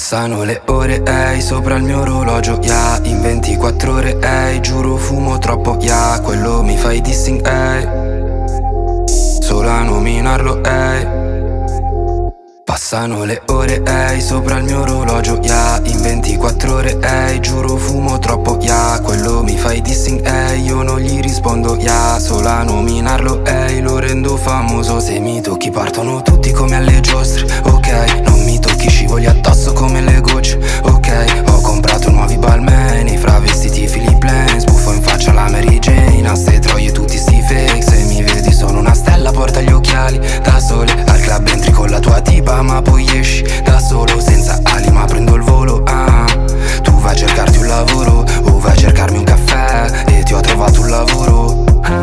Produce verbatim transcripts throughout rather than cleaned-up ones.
Passano le ore, ehi, sopra il mio orologio, yeah. In ventiquattro ore, ehi, giuro fumo troppo, yeah. Quello mi fai dissing, ehi, solo a nominarlo, ehi. Passano le ore, ehi, sopra il mio orologio, yeah. In ventiquattro ore, ehi, giuro fumo troppo, yeah. Quello mi fai dissing, ehi, io non gli rispondo, yeah. Solo a nominarlo, ehi, lo rendo famoso. Se mi tocchi partono tutti come alle giostre, ok. Non mi tocchi, scivoli addosso come le gocce, ok. Ho comprato nuovi balmeni, fra vestiti Philip Plain. Sbuffo in faccia la Mary Jane, a ste troie tutti sti fake. Se mi vedi sono una stella, porta gli occhiali da sole. Al club entri con la tua tipa, ma poi esci da solo senza ali, ma prendo il volo, ah. Tu vai a cercarti un lavoro o vai a cercarmi un caffè e ti ho trovato un lavoro,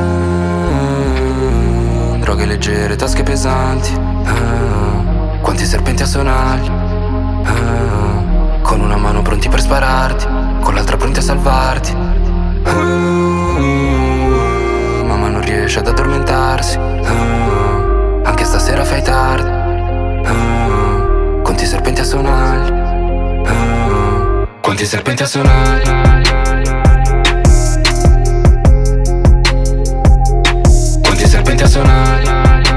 ah. Droghe leggere, tasche pesanti, ah. Quanti serpenti a sonagli, ah. Con una mano pronti per spararti, con l'altra pronti a salvarti, ah. Mamma non riesce ad addormentarsi, ah. Anche stasera fai tardi, ah. Quanti serpenti a sonagli, ah. Quanti serpenti a sonagli. Quanti serpenti a sonagli.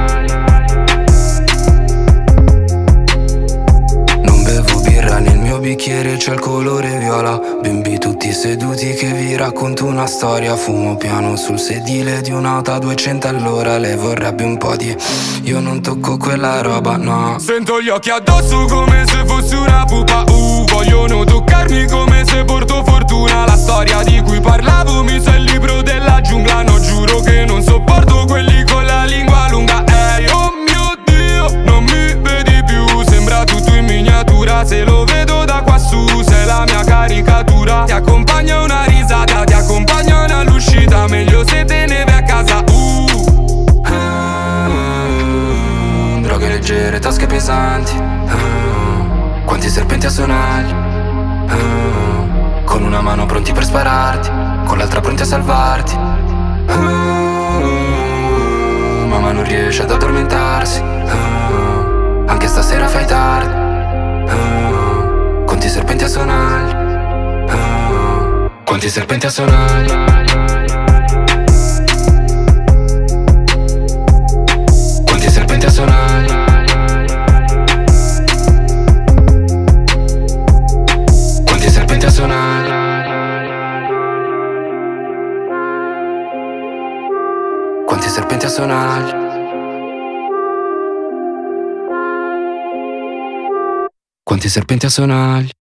Non bevo birra, nel mio bicchiere c'è il colore viola. Bimbi tutti seduti che vi racconto una storia. Fumo piano sul sedile di un'auto a duecento all'ora. Lei vorrebbe un po' di... io non tocco quella roba, no. Sento gli occhi addosso come se fossi una pupa, uh. Vogliono toccarmi come se porto fortuna. La storia di cui parlavo mi sa il libro della giungla. No, giuro che non sopporto quelli con la lingua lunga. Ehi, hey, oh mio Dio, non mi vedi più. Sembra tutto in miniatura, se lo vedo da quassù. Sei la mia caricatura. Ti accompagna una risata, ti accompagna all'uscita. Meglio se te ne vai a casa, uh. Droghe leggere, tasche pesanti, ah. Quanti serpenti a sonagli, ah. Con una mano pronti per spararti, con l'altra pronti a salvarti, ah. Mamma non riesce ad addormentarsi, ah. Anche stasera fai tardi, ah. Quanti serpenti a sonagli, ah. Quanti serpenti a sonagli. Quanti serpenti a sonagli. Quanti serpenti a sonagli. Quanti serpenti a sonagli. Quanti serpenti a sonagli.